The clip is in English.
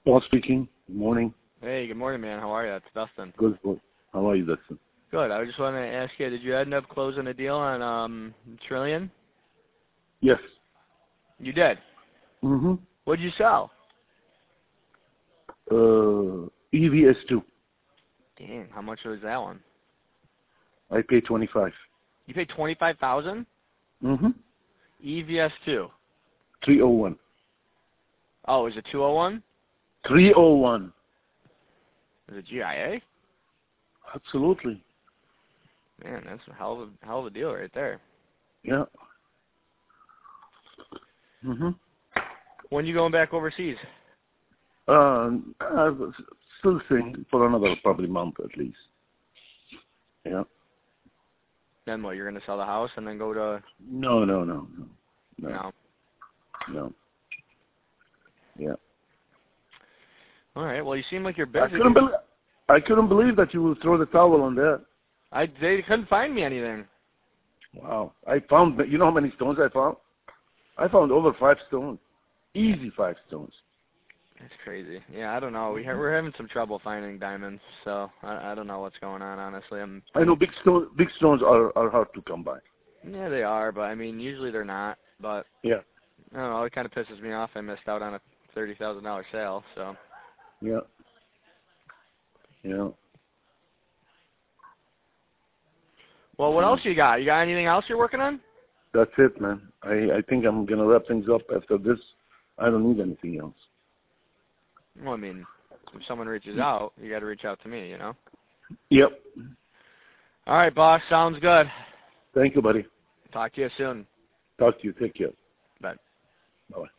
Paul speaking. Good morning. Hey, good morning, man. How are you? It's Dustin. Good. How are you, Dustin? Good. I just wanted to ask you, did you end up closing a deal on Trillion? Yes. You did? Mm-hmm. What'd you sell? EVS2. Dang, how much was that one? I paid 25. You paid $25,000? Mm-hmm. EVS2. 301. Oh, is it 201? 301. Is it GIA? Absolutely. Man, that's a hell of a deal right there. Yeah. Mm-hmm. When are you going back overseas? I'm still staying for another probably month at least. Yeah. Then what, you're going to sell the house and then go to... No. No. Yeah. All right, well, you seem like you're busy. I couldn't believe that you would throw the towel on that. They couldn't find me anything. Wow. I found, you know how many stones I found? I found over 5 stones. Easy 5 stones. That's crazy. Yeah, I don't know. We're having some trouble finding diamonds, so I don't know what's going on, honestly. I know big stones are hard to come by. Yeah, they are, but I mean, usually they're not. But yeah, I don't know. It kind of pisses me off. I missed out on a $30,000 sale. So. Yeah. Well, what else you got? You got anything else you're working on? That's it, man. I think I'm gonna wrap things up after this. I don't need anything else. Well, I mean, if someone reaches out, you got to reach out to me, you know? Yep. All right, boss. Sounds good. Thank you, buddy. Talk to you soon. Talk to you. Take care. Bye. Bye-bye.